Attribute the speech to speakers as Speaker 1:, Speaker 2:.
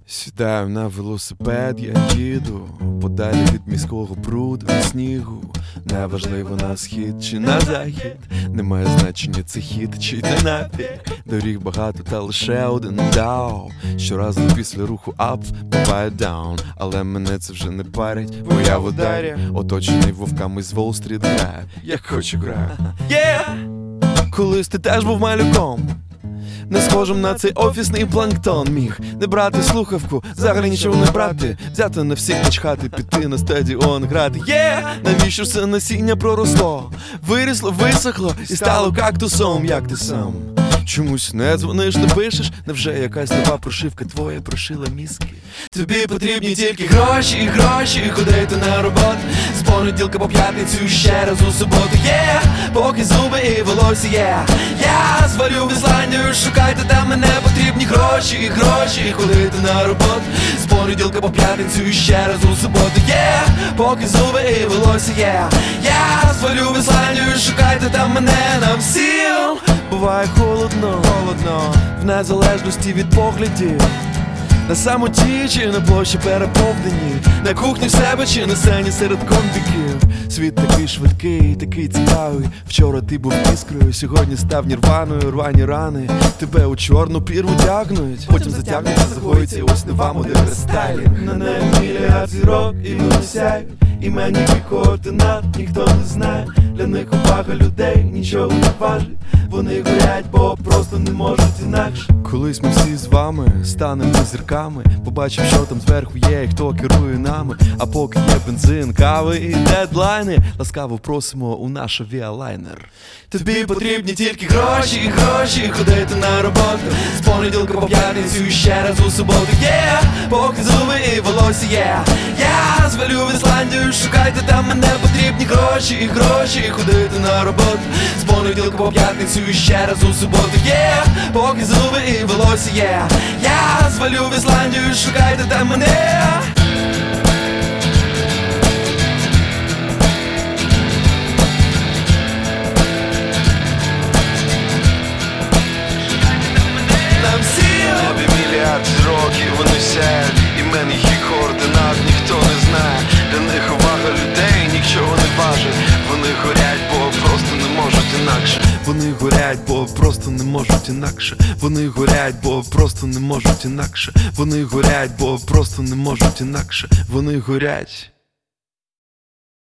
Speaker 1: Сідаю на велосипед, я їду подалі від міського бруду і снігу. Неважливо на схід чи на захід, немає значення це хід чи йде напік. Доріг багато, та лише один дау. Щоразу після руху ап буває даун. Але мене це вже не парить, бо я в ударі, оточений вовками з Волл-стріт граю, як хочу граю. Колись ти теж був малюком, не схожим на цей офісний планктон. Міг не брати слухавку, взагалі нічого не брати, взяти на всіх начхати, піти на стадіон грати. Навіщо все насіння проросло, вирісло, висохло і стало кактусом, як ти сам? Чомусь не дзвониш, не пишеш, невже якась нова прошивка твоя прошила мізки? Тобі потрібні тільки гроші, гроші, ходити на роботу з понеділка по п'ятницю, ще раз у суботу. Поки зуби і волосся є. Я звалю в Ісландію, шукайте там мене, потрібні гроші, гроші, ходити на роботу з понеділка по п'ятницю, ще раз у суботу. Поки зуби і волосся є. Я звалю в Ісландію, шукайте там мене, нам всім буває холодно, холодно, в незалежності від поглядів. На самоті чи на площі переповнені, на кухні в себе чи на сцені серед комбіків. Світ такий швидкий, такий цікавий. Вчора ти був іскрою, сьогодні став нірваною. Рвані рани, тебе у чорну пірву тягнуть, потім затягнуться, загоїться, і ось нова модель рестайлінг. На неї мільярд зірок і вони сяють, іменні координат ніхто не знає. Для них увага людей нічого не важить, вони горять, бо просто не можуть інакше. Колись ми всі з вами станемо зірками, побачимо, що там зверху є і хто керує нами. А поки є бензин, кави і дедлайни, ласкаво просимо у наш авіалайнер. Тобі потрібні тільки гроші, гроші, ходити на роботу з понеділка по п'ятницю і ще раз у суботу. Поки зуби і волосся є. Я звалю в Ісландію, шукайте там мене, потрібні гроші, гроші, ходити на роботу з понеділка по п'ятницю і ще раз у суботу. Поки зуби і волосся є. Я звалю в Ісландію, шукайте там мене.
Speaker 2: Мільярд років вони сяють, імен їх і координат ніхто не знає. Для них увага людей нічого не важить. Вони горять, бо просто не можуть інакше.
Speaker 1: Вони горять, бо просто не можуть інакше. Вони горять, бо просто не можуть інакше. Вони горять, бо просто не можуть інакше. Вони горять.